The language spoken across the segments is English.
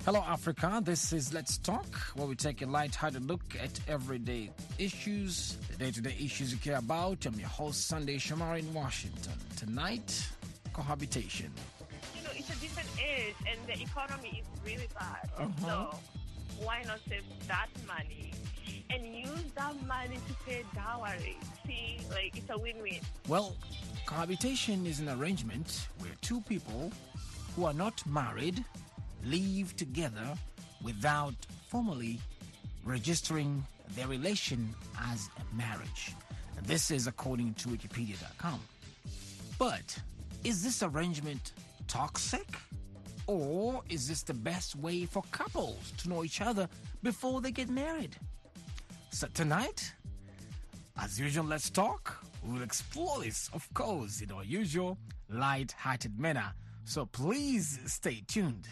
Hello, Africa. This is Let's Talk, where we take a light-hearted look at everyday issues, the day-to-day issues you care about. I'm your host, Sunday Shamari in Washington. Tonight, cohabitation. You know, it's a different age, and the economy is really bad. So why not save that money and use that money to pay dowry? See, like, it's a win-win. Well, cohabitation is an arrangement where two people who are not married live together without formally registering their relation as a marriage. And this is according to Wikipedia.com. But is this arrangement toxic? Or is this the best way for couples to know each other before they get married? So tonight, as usual, Let's Talk. We'll explore this, of course, in our usual light-hearted manner. So please stay tuned.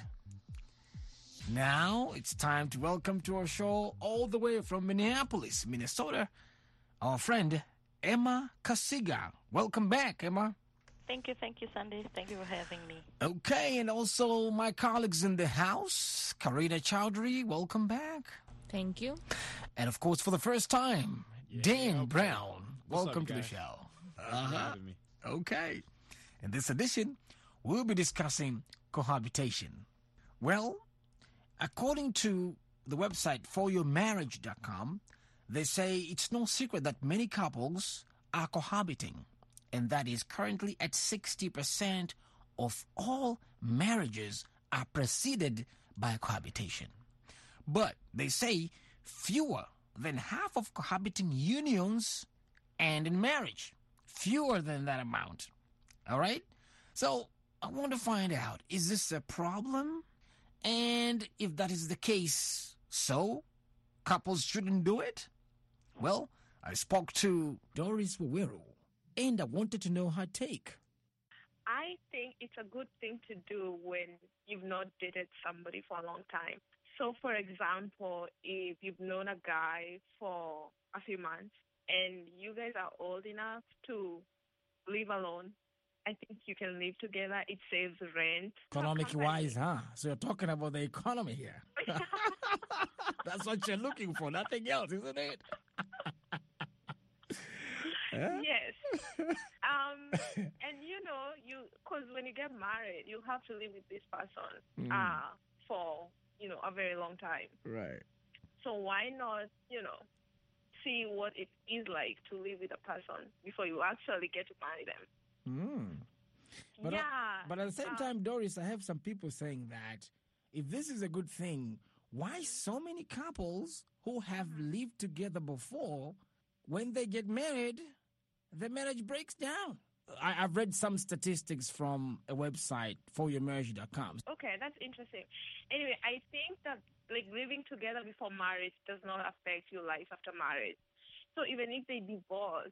Now it's time to welcome to our show, all the way from Minneapolis, Minnesota, our friend Emma Kasiga. Welcome back, Emma. Thank you, Sunday. Thank you for having me. Okay, and also my colleagues in the house, Karina Chowdhury, welcome back. Thank you. And of course, for the first time, Dan Brown, welcome to the show. Thanks for having me. Okay. In this edition, we'll be discussing cohabitation. Well, according to the website foryourmarriage.com, they say it's no secret that many couples are cohabiting, and that is currently at 60% of all marriages are preceded by cohabitation. But they say fewer than half of cohabiting unions end in marriage. Fewer than that amount. All right? So I want to find out, is this a problem? And if that is the case, so couples shouldn't do it? Well, I spoke to Doris Waweru, and I wanted to know her take. I think it's a good thing to do when you've not dated somebody for a long time. So, for example, if you've known a guy for a few months and you guys are old enough to live alone, I think you can live together. It saves rent. Economic-wise, huh? So you're talking about the economy here. That's what you're looking for, nothing else, isn't it? Yes. And, because when you get married, you have to live with this person for, a very long time. Right. So why not, see what it is like to live with a person before you actually get to marry them? But yeah. But at the same time, Doris, I have some people saying that if this is a good thing, why so many couples who have lived together before, when they get married, the marriage breaks down? I've read some statistics from a website, foryourmarriage.com. Okay, that's interesting. Anyway, I think that living together before marriage does not affect your life after marriage. So even if they divorce,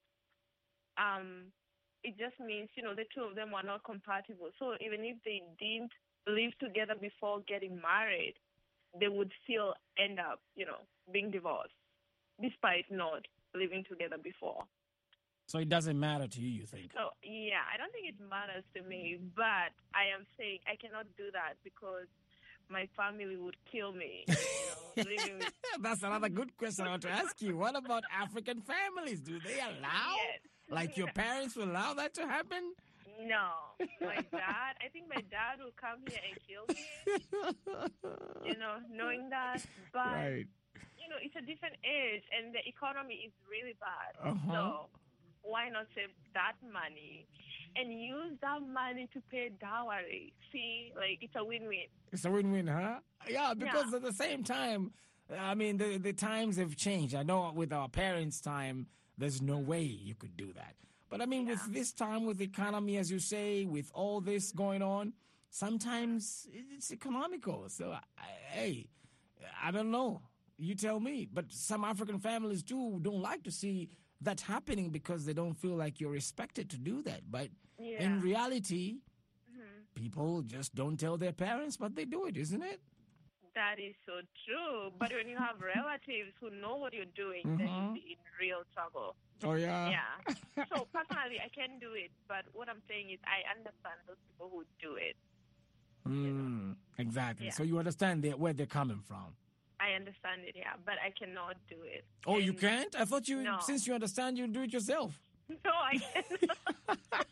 it just means, the two of them were not compatible. So even if they didn't live together before getting married, they would still end up, being divorced, despite not living together before. So it doesn't matter to you think? So, yeah, I don't think it matters to me, but I am saying I cannot do that because my family would kill me. Living with... That's another good question I want to ask you. What about African families? Do they allow? Yes. Like your parents will allow that to happen? No. I think my dad will come here and kill me, knowing that. But, right. It's a different age and the economy is really bad. So why not save that money and use that money to pay dowry? See, it's a win-win. It's a win-win, huh? Yeah, because at the same time, I mean, the times have changed. I know with our parents' time, there's no way you could do that. But I mean, with this time, with the economy, as you say, with all this going on, sometimes it's economical. So, I don't know. You tell me. But some African families, too, don't like to see that happening because they don't feel like you're expected to do that. But in reality, people just don't tell their parents, but they do it, isn't it? That is so true. But when you have relatives who know what you're doing, then you'll be in real trouble. Oh, yeah? Yeah. So, personally, I can do it. But what I'm saying is I understand those people who do it. Exactly. Yeah. So you understand where they're coming from. I understand it, yeah, but I cannot do it. Oh, you And can't? I thought No. since you understand, you do it yourself. No, I cannot.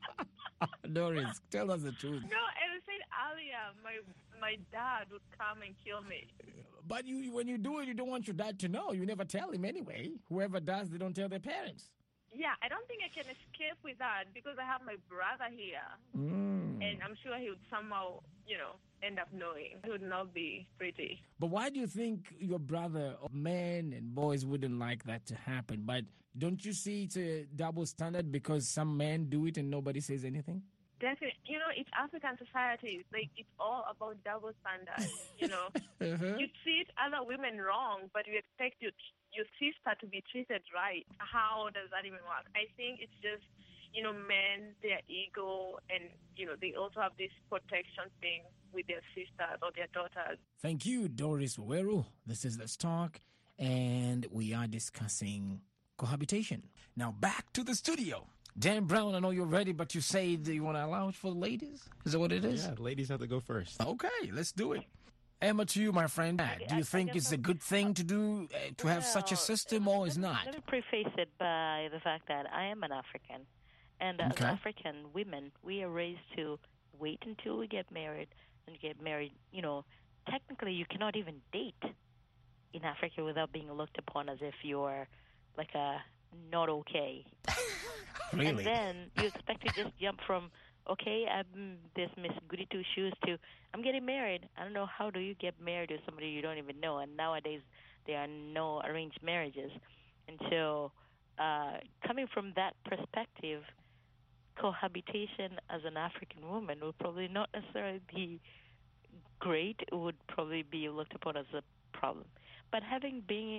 Doris, tell us the truth. No, as I said earlier, my dad would come and kill me. But when you do it, you don't want your dad to know. You never tell him anyway. Whoever does, they don't tell their parents. Yeah, I don't think I can escape with that because I have my brother here. Mm. And I'm sure he would somehow, end up knowing. It would not be pretty. But why do you think your brother, men and boys, wouldn't like that to happen? But don't you see it's a double standard because some men do it and nobody says anything? Definitely. It's African society. Like, it's all about double standards, Uh-huh. You treat other women wrong, but you expect your sister to be treated right. How does that even work? I think it's just, men, their ego, and, they also have this protection thing with their sisters or their daughters. Thank you, Doris Waweru. This is Let's Talk, and we are discussing cohabitation. Now back to the studio. Dan Brown, I know you're ready, but you say you want to allow it for the ladies? Is that what it is? Yeah, ladies have to go first. Okay, let's do it. Emma, to you, my friend. Do you think it's a good thing to do, to have such a system, or is not? Let me preface it by the fact that I am an African. And as Okay. African women, we are raised to wait until we get married. And get married, technically you cannot even date in Africa without being looked upon as if you're like a not okay. Really? And then you expect to just jump from, okay, I'm this Miss Goody Two Shoes to, I'm getting married. I don't know, how do you get married to somebody you don't even know? And nowadays, there are no arranged marriages. And so, coming from that perspective, cohabitation as an African woman would probably not necessarily be great. It would probably be looked upon as a problem. But having been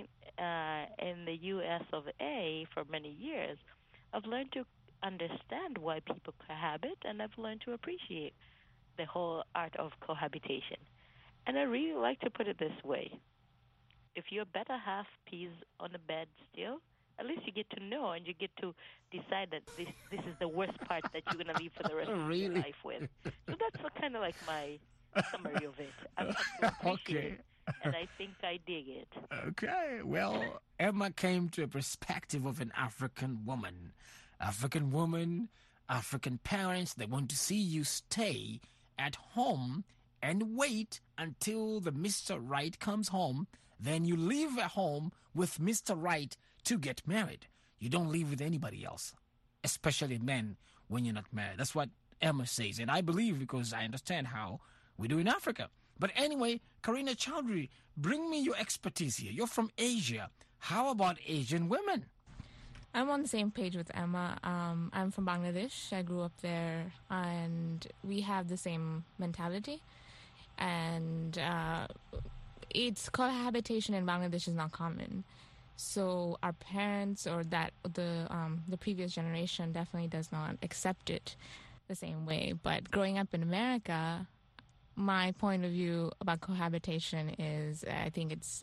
in the U.S. of A. for many years, I've learned to understand why people cohabit, and I've learned to appreciate the whole art of cohabitation. And I really like to put it this way. If your better half pees on the bed still, at least you get to know and you get to decide that this is the worst part that you're going to leave for the rest of your life with. So that's kind of like my summary of it. I have to appreciate it, and I think I dig it. Okay, well, Emma came to a perspective of an African woman. African woman, African parents, they want to see you stay at home and wait until the Mr. Right comes home. Then you leave at home with Mr. Right to get married. You don't leave with anybody else, especially men when you're not married. That's what Emma says, and I believe because I understand how we do in Africa. But anyway, Karina Chowdhury, bring me your expertise here. You're from Asia. How about Asian women? I'm on the same page with Emma. I'm from Bangladesh. I grew up there, and we have the same mentality. And it's cohabitation in Bangladesh is not common. So our parents or the previous generation definitely does not accept it the same way. But growing up in America, my point of view about cohabitation is I think it's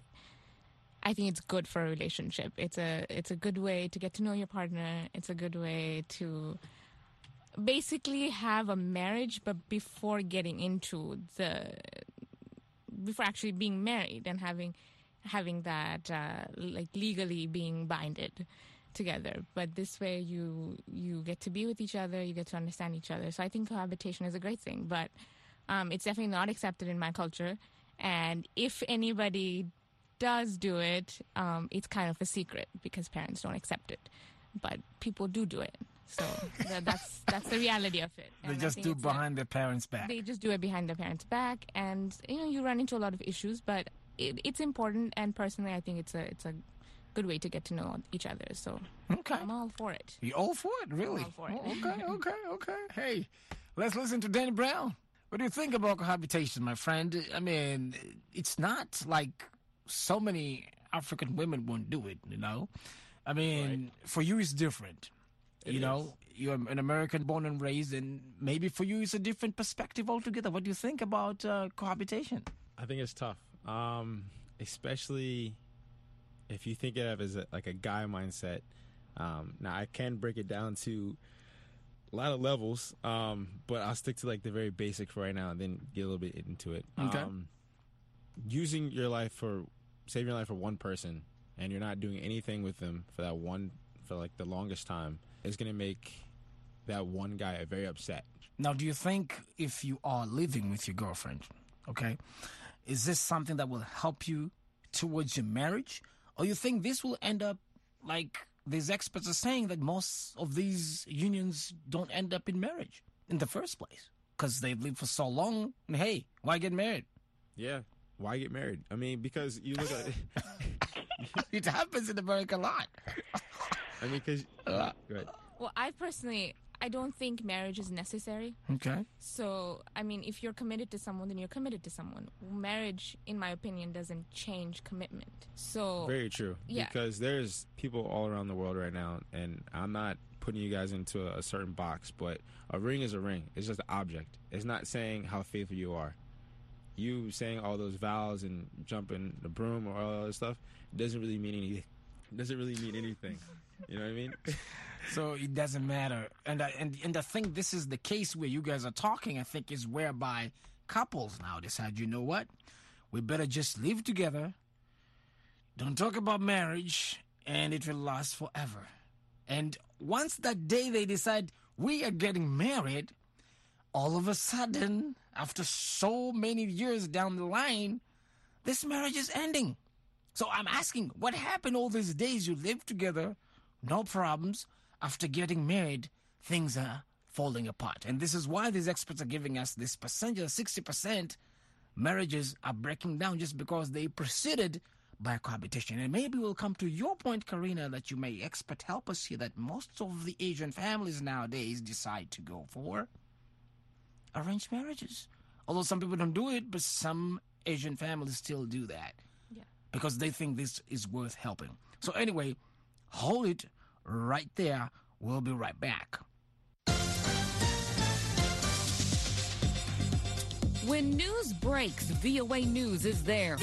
good for a relationship. It's a good way to get to know your partner. It's a good way to basically have a marriage, but before actually being married and having that like legally being binded together. But this way you get to be with each other, you get to understand each other. So I think cohabitation is a great thing, but it's definitely not accepted in my culture. And if anybody does do it, it's kind of a secret because parents don't accept it. But people do it. So that's the reality of it. They And I just think do it's behind their parents' back. They just do it behind their parents' back, and you run into a lot of issues. But it's important, and personally, I think it's a good way to get to know each other. So Okay. I'm all for it. You all for it, really? I'm all for it. Oh, okay. Hey, let's listen to Danny Brown. What do you think about cohabitation, my friend? I mean, it's not like so many African women won't do it, I mean, for you it's different. You're an American born and raised, and maybe for you it's a different perspective altogether. What do you think about cohabitation? I think it's tough, especially if you think of it as like a guy mindset. Now, I can break it down to a lot of levels, but I'll stick to like the very basic for right now, and then get a little bit into it. Okay. Using your life saving your life for one person, and you're not doing anything with them for like the longest time, is going to make that one guy very upset. Now, do you think if you are living with your girlfriend, okay, is this something that will help you towards your marriage? Or you think this will end up like these experts are saying, that most of these unions don't end up in marriage in the first place because they've lived for so long? And hey, why get married? Yeah. Why get married? I mean, because you look at it. It happens in America a lot. I mean, because... Go ahead. Well, I don't think marriage is necessary. Okay. So, I mean, if you're committed to someone, then you're committed to someone. Marriage, in my opinion, doesn't change commitment. So very true. Yeah. Because there's people all around the world right now, and I'm not putting you guys into a certain box, but a ring is a ring. It's just an object. It's not saying how faithful you are. You saying all those vows and jumping the broom or all that other stuff doesn't really mean anything. You know what I mean? So it doesn't matter. And I think this is the case where you guys are talking, I think, is whereby couples now decide, you know what? We better just live together. Don't talk about marriage, and it will last forever. And once that day they decide we are getting married, all of a sudden, after so many years down the line, this marriage is ending. So I'm asking, what happened all these days you lived together, no problems? After getting married, things are falling apart. And this is why these experts are giving us this percentage, 60% marriages are breaking down just because they proceeded by cohabitation. And maybe we'll come to your point, Karina, that you may expert help us here, that most of the Asian families nowadays decide to go for arranged marriages. Although some people don't do it, but some Asian families still do that. Yeah. Because they think this is worth helping. So anyway, hold it right there. We'll be right back. When news breaks, VOA News is there.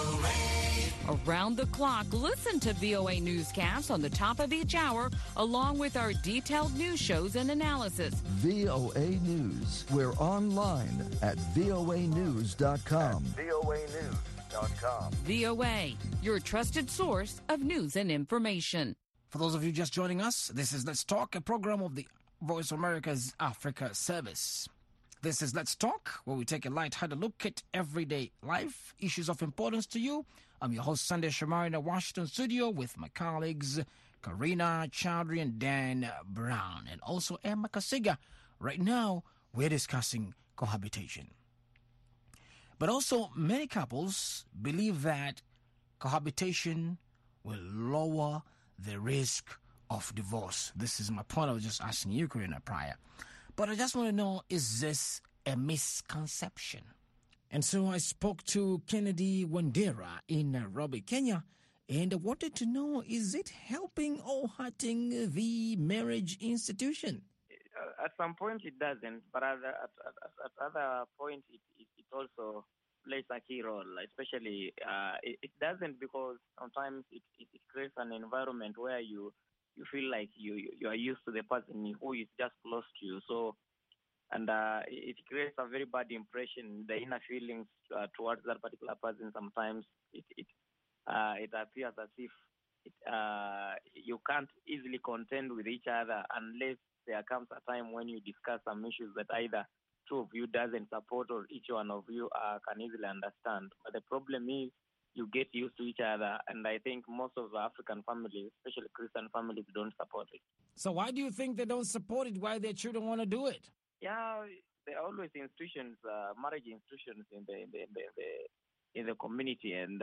Around the clock, listen to VOA Newscasts on the top of each hour, along with our detailed news shows and analysis. VOA News. We're online at voanews.com. voanews.com. VOA, your trusted source of news and information. For those of you just joining us, this is Let's Talk, a program of the Voice of America's Africa Service. This is Let's Talk, where we take a light-hearted look at everyday life, issues of importance to you. I'm your host, Sunday Shamari, in the Washington studio with my colleagues, Karina Chowdhury and Dan Brown, and also Emma Kasiga. Right now, we're discussing cohabitation. But also, many couples believe that cohabitation will lower the risk of divorce. This is my point. I was just asking you, Karina, prior. But I just want to know, is this a misconception? And so I spoke to Kennedy Wandera in Nairobi, Kenya, and I wanted to know, is it helping or hurting the marriage institution? At some point it doesn't, but at other point it also plays a key role, especially it doesn't because sometimes it creates an environment where you feel like you are used to the person who is just close to you. So, and it creates a very bad impression, the inner feelings towards that particular person. Sometimes it appears as if you can't easily contend with each other unless there comes a time when you discuss some issues that either two of you doesn't support or each one of you can easily understand. But the problem is you get used to each other, and I think most of the African families, especially Christian families, don't support it. So why do you think they don't support it? Why their children want to do it? Yeah, there are always institutions, marriage institutions in the community, and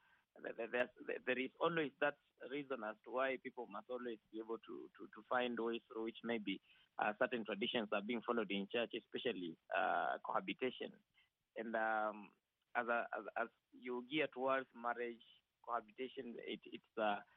there is always that reason as to why people must always be able to find ways through which maybe certain traditions are being followed in church, especially cohabitation. And as you gear towards marriage, cohabitation, it's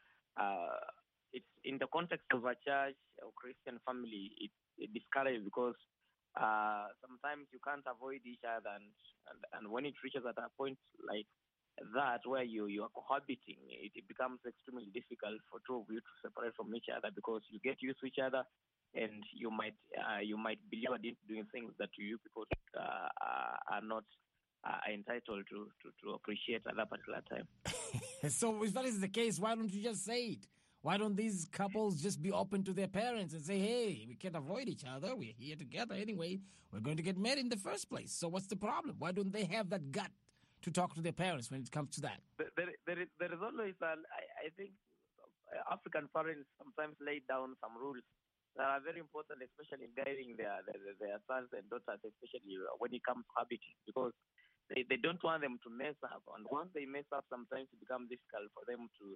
in the context of a church or Christian family, it's discouraged because sometimes you can't avoid each other, and when it reaches at a point like that where you are cohabiting, it becomes extremely difficult for two of you to separate from each other because you get used to each other, and you might be lured into doing things that you people are not entitled to appreciate at that particular time. So if that is the case, why don't you just say it? Why don't these couples just be open to their parents and say, hey, we can't avoid each other. We're here together anyway. We're going to get married in the first place. So what's the problem? Why don't they have that gut to talk to their parents when it comes to that? There is always, I think, African parents sometimes lay down some rules that are very important, especially in guiding their sons and daughters, especially when it comes to habiting, because they don't want them to mess up, and once they mess up, sometimes it becomes difficult for them to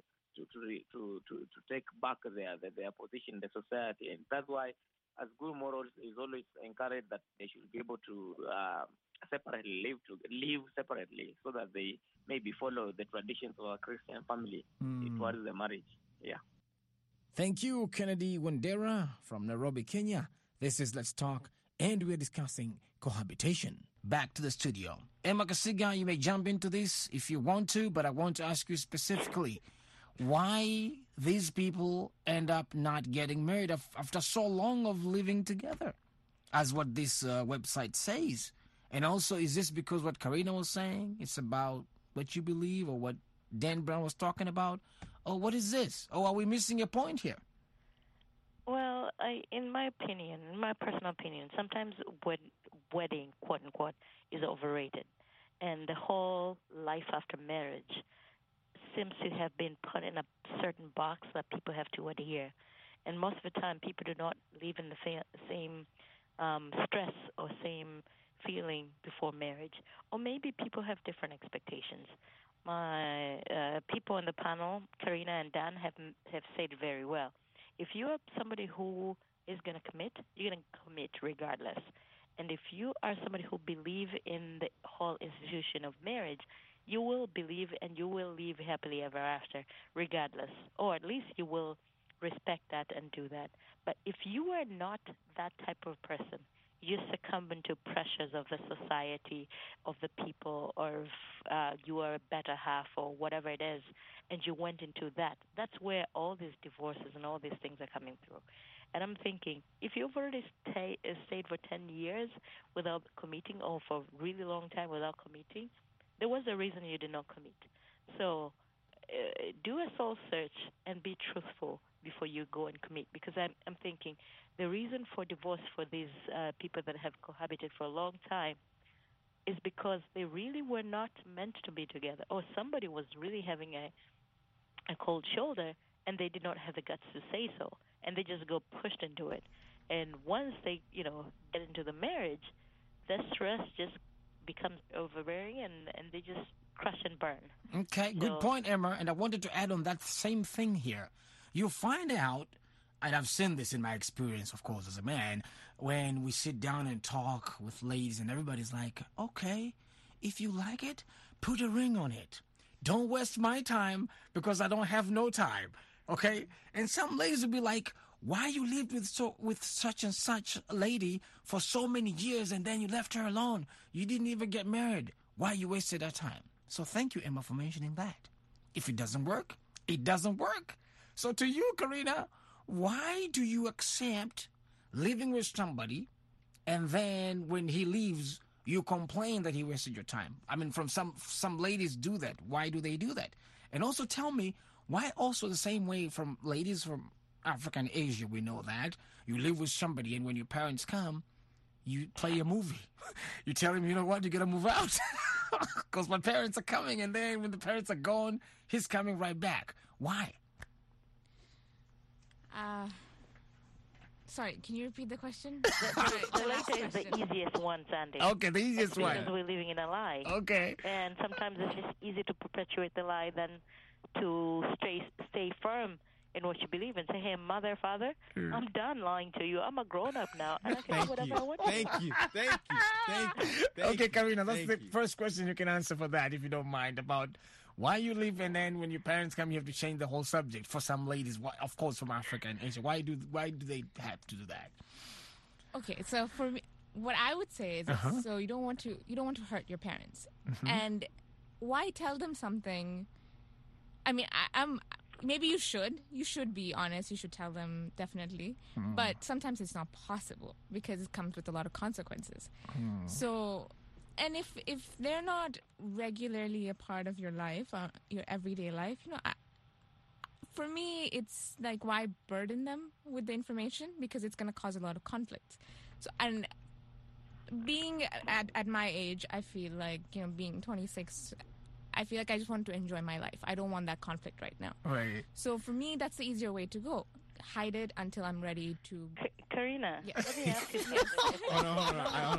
take back their position in the society, and that's why, as good morals, is always encouraged that they should be able to separately live separately, so that they maybe follow the traditions of a Christian family towards the marriage. Yeah. Thank you, Kennedy Wandera from Nairobi, Kenya. This is Let's Talk, and we're discussing cohabitation. Back to the studio. Emma Kasiga, you may jump into this if you want to, but I want to ask you specifically why these people end up not getting married after so long of living together, as what this website says. And also, is this because what Karina was saying, it's about what you believe, or what Dan Brown was talking about? Or what is this? Or are we missing a point here? Well, in my personal opinion, sometimes wedding, quote unquote, is overrated, and the whole life after marriage seems to have been put in a certain box that people have to adhere. And most of the time, people do not live in the same stress or same feeling before marriage, or maybe people have different expectations. My people on the panel, Karina and Dan, have said very well. If you are somebody who is going to commit, you're going to commit regardless. And if you are somebody who believes in the whole institution of marriage, you will believe and you will live happily ever after regardless. Or at least you will respect that and do that. But if you are not that type of person, you succumb to pressures of the society, of the people, or if you are a better half or whatever it is, and you went into that. That's where all these divorces and all these things are coming through. And I'm thinking, if you've already stayed for 10 years without committing, or for a really long time without committing, there was a reason you did not commit. So do a soul search and be truthful before you go and commit. Because I'm thinking the reason for divorce for these people that have cohabited for a long time is because they really were not meant to be together, or somebody was really having a cold shoulder and they did not have the guts to say so, and they just go pushed into it. And once they, get into the marriage, the stress just becomes overbearing, and they just crush and burn. Okay, good point, Emma. And I wanted to add on that same thing here. You find out, and I've seen this in my experience, of course, as a man, when we sit down and talk with ladies and everybody's like, okay, if you like it, put a ring on it. Don't waste my time because I don't have no time, okay? And some ladies will be like, why you lived with such and such a lady for so many years and then you left her alone? You didn't even get married. Why you wasted that time? So thank you, Emma, for mentioning that. If it doesn't work, it doesn't work. So to you, Karina, why do you accept living with somebody and then when he leaves, you complain that he wasted your time? I mean, from some ladies do that. Why do they do that? And also tell me, why also the same way from ladies from Africa and Asia, we know that. You live with somebody and when your parents come, you play a movie. You tell him, you know what, you got to move out. Because my parents are coming, and then when the parents are gone, he's coming right back. Why? Sorry, can you repeat the question? The later is the easiest one, Sandy. Okay, the easiest one. Because we're living in a lie. Okay. And sometimes it's just easier to perpetuate the lie than to stay firm in what you believe and say, hey, mother, father, I'm done lying to you. I'm a grown-up now, and I can do whatever I want to do. Thank you. Okay, Karina, that's the first question you can answer for that, if you don't mind, about why you live and then when your parents come, you have to change the whole subject. For some ladies, of course, from Africa and Asia, why do they have to do that? Okay, so for me, what I would say is, so you don't want to hurt your parents, and why tell them something? I mean, maybe you should be honest. You should tell them, definitely. But sometimes it's not possible because it comes with a lot of consequences. So, and if they're not regularly a part of your life, your everyday life, for me, it's like, why burden them with the information? Because it's going to cause a lot of conflict. So, and being at my age, I feel like, being 26, I feel like I just want to enjoy my life. I don't want that conflict right now. Right. So for me, that's the easier way to go. Hide it until I'm ready to... Karina, let me ask you something. Hold on.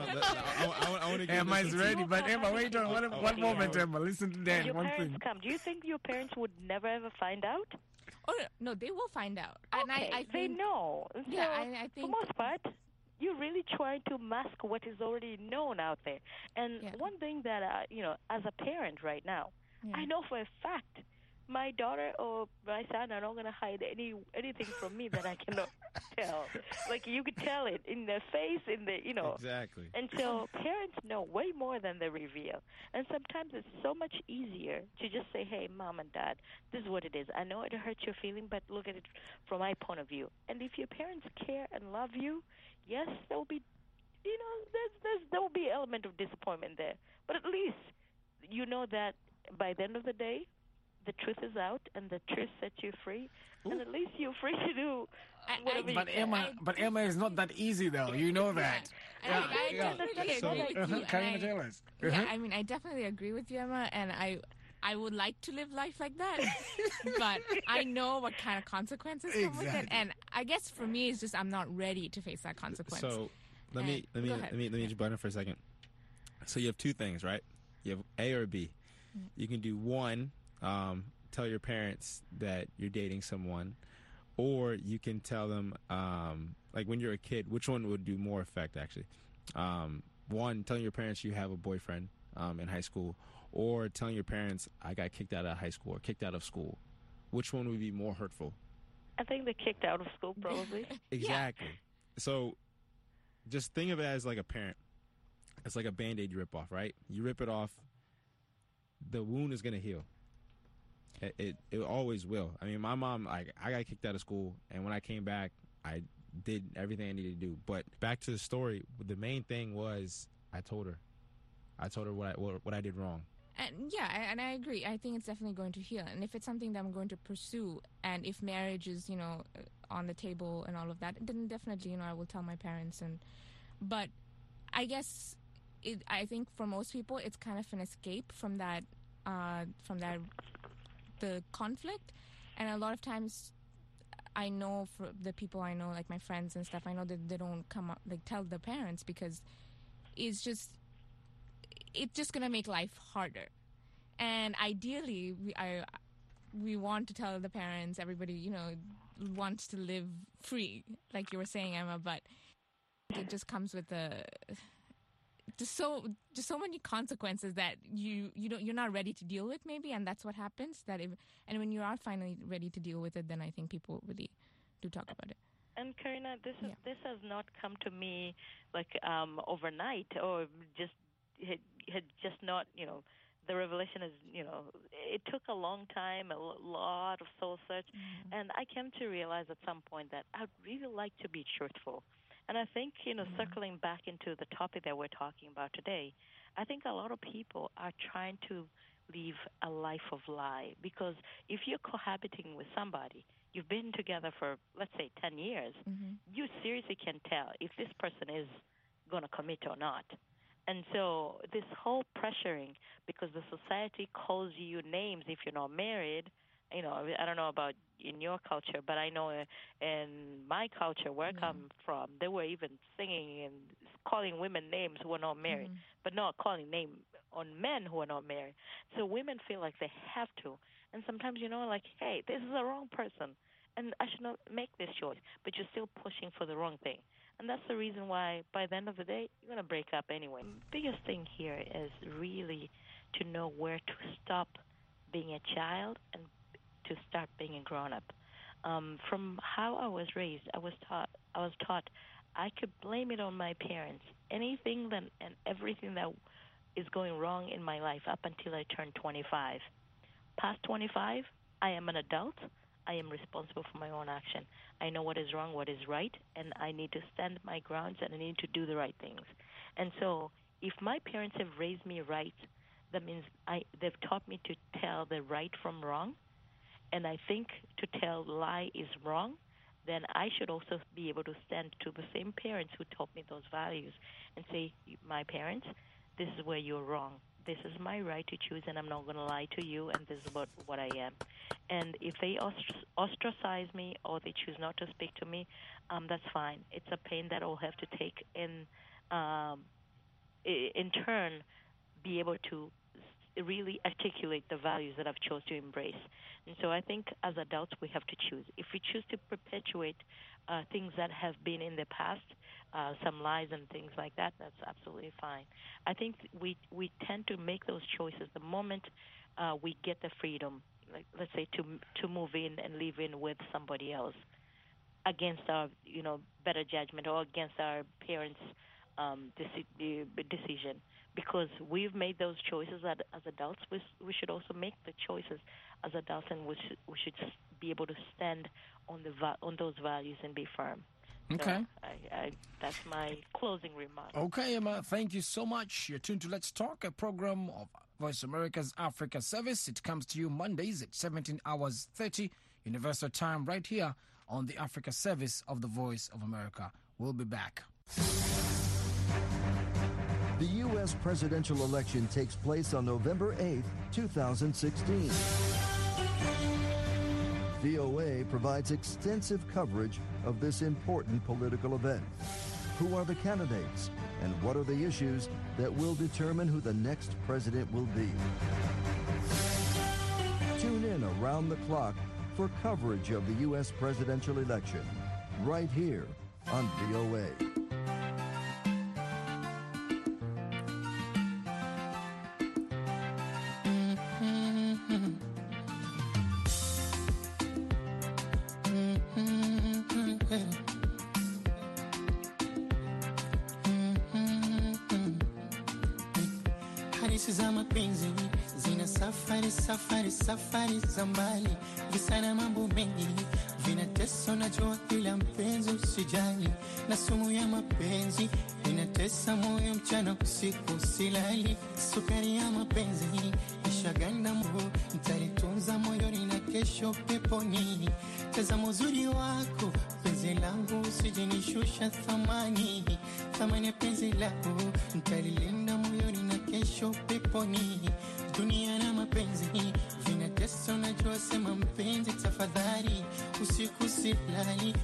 I want to get Emma's ready, but Emma, wait on one moment, Emma. Listen to that. Your One parents thing. come. Do you think your parents would never ever find out? Oh, no, they will find out. Okay, And I think, they know. So, Yeah, I think... for most part, you're really trying to mask what is already known out there. And one thing that, as a parent right now, I know for a fact my daughter or my son are not going to hide anything from me that I cannot tell. Like, you could tell it in their face, Exactly. And so parents know way more than they reveal. And sometimes it's so much easier to just say, hey, mom and dad, this is what it is. I know it hurts your feeling, but look at it from my point of view. And if your parents care and love you, yes, there will be, there will be an element of disappointment there. But at least you know that by the end of the day, the truth is out, and the truth sets you free, and at least you're free to do whatever you can. But Emma is not that easy, though. You know that. I definitely agree with you. Karina, tell us. Yeah, I mean, I definitely agree with you, Emma, and I would like to live life like that, but I know what kind of consequences come with it, and I guess for me, it's just I'm not ready to face that consequence. So let me just butt in for a second. So you have two things, right? You have A or B. You can do one, tell your parents that you're dating someone, or you can tell them, like when you're a kid, which one would do more effect, actually? One, telling your parents you have a boyfriend in high school, or telling your parents, I got kicked out of high school or kicked out of school. Which one would be more hurtful? I think they kicked out of school, probably. Exactly. So just think of it as like a parent. It's like a Band-Aid you rip off, right? You rip it off, the wound is going to heal. It always will. I mean, my mom, I got kicked out of school, and when I came back, I did everything I needed to do. But back to the story, the main thing was I told her what I did wrong. And I agree. I think it's definitely going to heal. And if it's something that I'm going to pursue, and if marriage is, on the table and all of that, then definitely, I will tell my parents. But I guess I think for most people, it's kind of an escape from that the conflict. And a lot of times, I know for the people I know, like my friends and stuff, I know that they don't come up, like, tell their parents because it's just going to make life harder. And ideally, we want to tell the parents, everybody, wants to live free, like you were saying, Emma, but it just comes with just so many consequences that you're not ready to deal with, maybe, and that's what happens. And when you are finally ready to deal with it, then I think people really do talk about it. And Karina, this has not come to me like overnight, or just had just not, the revelation is, it took a long time, a lot of soul search, and I came to realize at some point that I'd really like to be truthful. And I think, circling back into the topic that we're talking about today, I think a lot of people are trying to live a life of lie, because if you're cohabiting with somebody, you've been together for, let's say, 10 years, you seriously can tell if this person is going to commit or not. And so this whole pressuring, because the society calls you names if you're not married, I don't know about in your culture, but I know in my culture where I come from, they were even singing and calling women names who are not married, but not calling name on men who are not married. So women feel like they have to. And sometimes, like, hey, this is the wrong person, and I should not make this choice, but you're still pushing for the wrong thing. And that's the reason why, by the end of the day, you're going to break up anyway. The biggest thing here is really to know where to stop being a child and to start being a grown-up. From how I was raised, I was taught I could blame it on my parents. Anything and everything that is going wrong in my life up until I turned 25. Past 25, I am an adult. I am responsible for my own action. I know what is wrong, what is right, and I need to stand my grounds and I need to do the right things. And so if my parents have raised me right, that means they've taught me to tell the right from wrong, and I think to tell lie is wrong, then I should also be able to stand to the same parents who taught me those values and say, my parents, this is where you're wrong. This is my right to choose, and I'm not going to lie to you, and this is what I am. And if they ostracize me or they choose not to speak to me, that's fine. It's a pain that I'll have to take in turn, be able to really articulate the values that I've chose to embrace. And so I think as adults we have to choose. If we choose to perpetuate things that have been in the past, some lies and things like that, that's absolutely fine. I think we tend to make those choices the moment we get the freedom, like let's say to move in and live in with somebody else against our better judgment or against our parents' decision. Because we've made those choices as adults, we should also make the choices as adults, and we should be able to stand on those values and be firm. Okay. So that's my closing remark. Okay, Emma, thank you so much. You're tuned to Let's Talk, a program of Voice America's Africa Service. It comes to you Mondays at 17 hours 30 Universal Time right here on the Africa Service of the Voice of America. We'll be back. The U.S. presidential election takes place on November 8, 2016. VOA provides extensive coverage of this important political event. Who are the candidates, and what are the issues that will determine who the next president will be? Tune in around the clock for coverage of the U.S. presidential election, right here on VOA. Hadithi za mapenzi zina safari za mbali, visa na mambo mengi vinatesa, najua kila mpenzi usijali, na sumu ya mapenzi inatesa moyo mchana usiku silali, sukari ya mapenzi ishaganda moyo, nitalitunza moyoni na kesho peponi, tazama uzuri wako penzi langu, usijinishusha thamani ya penzi lako, nitalilinda moyoni na kesho peponi, dunia na mapenzi vinatesa, unajua sema mpenzi tafadhali, usiku silali,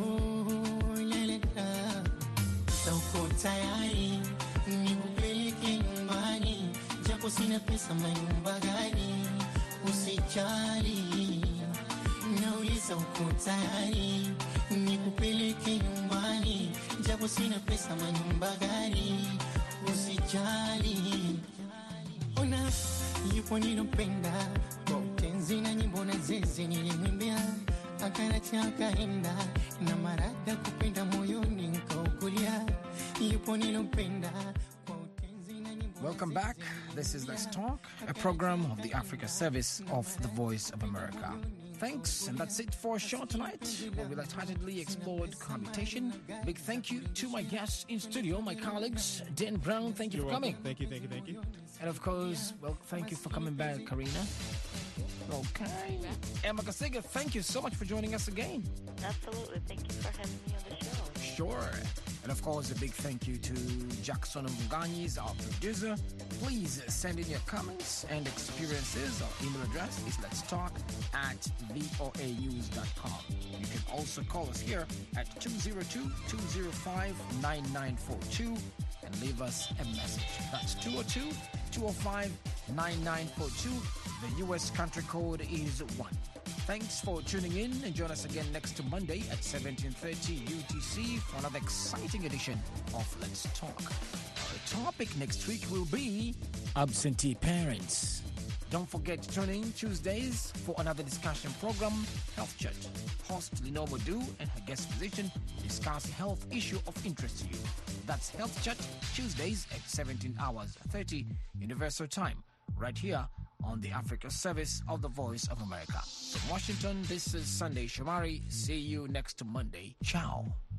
lalela, uko tayari nikupeleke nyumbani, japo sina pesa manyumba gani, usijali, nauliza uko tayari nikupeleke nyumbani, japo sina pesa manyumba gani, usijali, ona yupo nilopenda kwa utenzi na nyimbo na zeze nilimwimbia, akanacha akaenda na marada kupenda moyoni nikaukulia, yupo nilopenda. Welcome back. This is Let's Talk, a program of the Africa Service of the Voice of America. Thanks, and that's it for our show tonight, where we lightheartedly explored cohabitation. Big thank you to my guests in studio, my colleagues. Dan Brown, thank you for coming. Thank you. And of course, well, thank you for coming back, Karina. Okay. Emma Kasiga, thank you so much for joining us again. Absolutely. Thank you for having me on the show. Sure. And of course, a big thank you to Jackson Muganyis, our producer. Please send in your comments and experiences. Our email address is letstalk@voanews.com. You can also call us here at 202-205-9942 and leave us a message. That's 202-205-9942. The U.S. country code is 1. Thanks for tuning in, and join us again next Monday at 17:30 UTC for another exciting edition of Let's Talk. The topic next week will be absentee parents. Don't forget to tune in Tuesdays for another discussion program, Health Chat. Host Lenore Modu and her guest physician discuss a health issue of interest to you. That's Health Chat, Tuesdays at 17 hours 30 Universal Time, right here on the Africa service of the Voice of America. From Washington, this is Sunday Shomari. See you next Monday. Ciao.